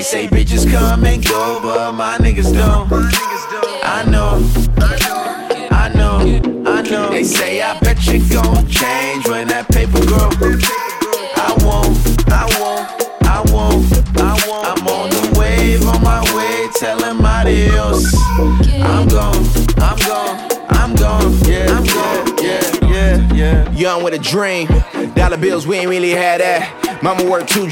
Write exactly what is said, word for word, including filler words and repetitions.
They say bitches come and go, but my niggas don't. I know, I know, I know. They say I bet you gon' change when that paper grow. I won't, I won't, I won't, I won't. I'm on the wave, on my way, tell him adios. I'm gone, I'm gone, I'm gone, yeah, I'm gone, yeah, yeah, yeah. Young with a dream, dollar bills, we ain't really had that. Mama worked two